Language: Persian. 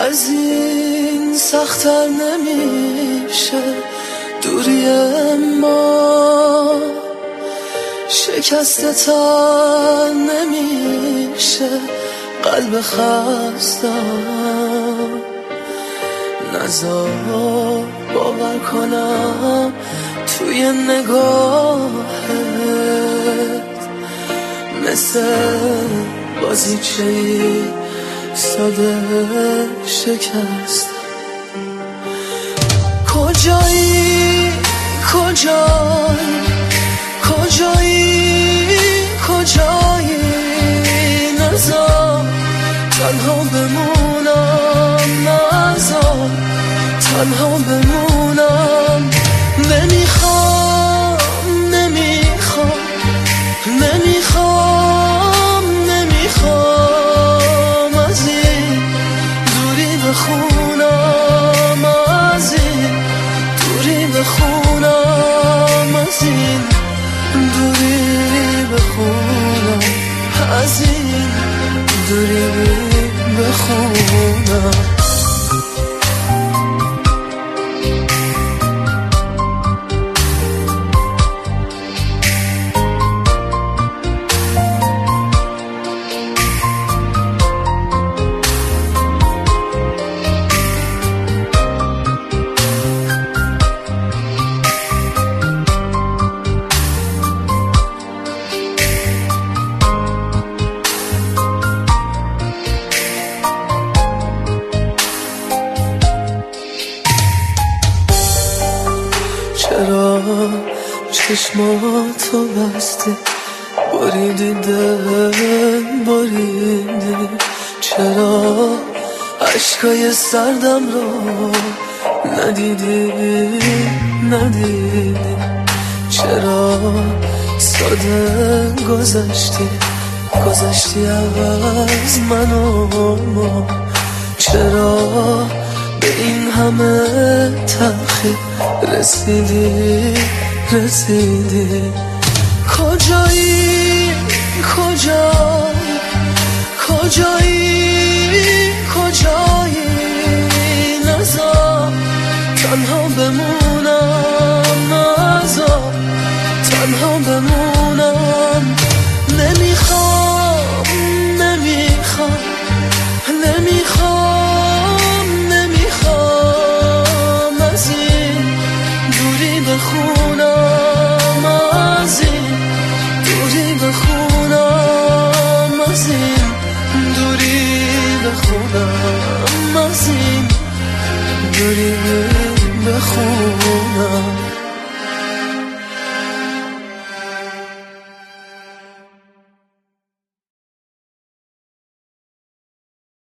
از این سخت‌تر نمیشه دوری ما، شکسته تا نمیشه قلب خستم. نزار باور کنم توی نگاهت مثل بازیچه‌ای ساده شکست. کجایی کجایی کجایی کجایی، نزار تنها بمونم، نزار تنها بمونم. نمیخوام نمیخوام نمیخوام نمیخوام از این دوری بخونم، از این دوری بخونم، از این دوری بخونم، از این دوری بخونم. چرا چشماتو بستی، بریدی دل بریدی؟ چرا عشقای سردم رو ندیدی ندیدی؟ چرا ساده گذشتی از من و ما؟ چرا به این همه تلخی رسیدی؟ کجایی کجایی کجایی کجایی، نزار تنها بمونم، نزار تنها بمونم. نمیخوام نمیخوام نمیخوام نمیخوام از این دوری بخونم، از این دوری بخونم، از این دوری بخونم، از این دوری بخونم.